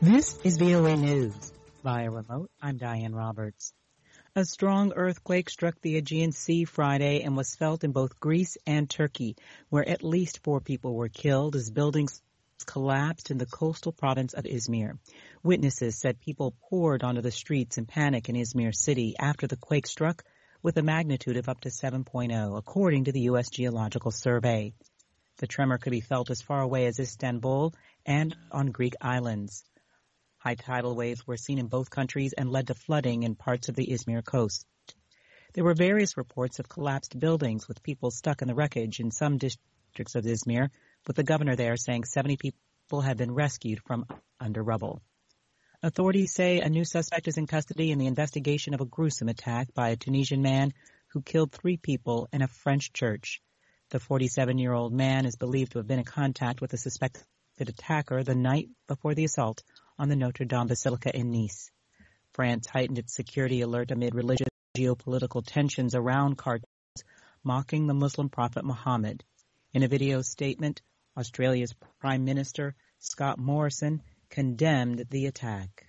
This is VOA News. Via remote, I'm Diane Roberts. A strong earthquake struck the Aegean Sea Friday and was felt in both Greece and Turkey, where at least 4 people were killed as buildings collapsed in the coastal province of Izmir. Witnesses said people poured onto the streets in panic in Izmir city after the quake struck, with a magnitude of up to 7.0, according to the U.S. Geological Survey. The tremor could be felt as far away as Istanbul and on Greek islands. High tidal waves were seen in both countries and led to flooding in parts of the Izmir coast. There were various reports of collapsed buildings with people stuck in the wreckage in some districts of Izmir, with the governor there saying 70 people have been rescued from under rubble. Authorities say a new suspect is in custody in the investigation of a gruesome attack by a Tunisian man who killed 3 people in a French church. The 47-year-old man is believed to have been in contact with the suspected attacker the night before the assault on the Notre Dame Basilica in Nice. France heightened its security alert amid religious geopolitical tensions around cartoons mocking the Muslim prophet Muhammad. In a video statement, Australia's Prime Minister Scott Morrison condemned the attack.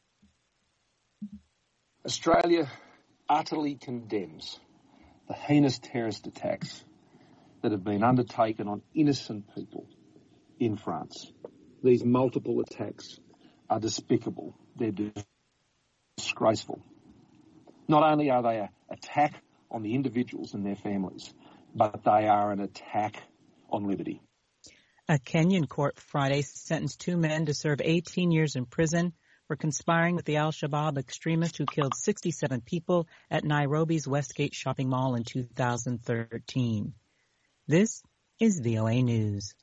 Australia utterly condemns the heinous terrorist attacks that have been undertaken on innocent people in France. These multiple attacks are despicable. They're disgraceful. Not only are they an attack on the individuals and their families, but they are an attack on liberty. A Kenyan court Friday sentenced 2 men to serve 18 years in prison for conspiring with the Al-Shabaab extremist who killed 67 people at Nairobi's Westgate shopping mall in 2013. This is VOA News.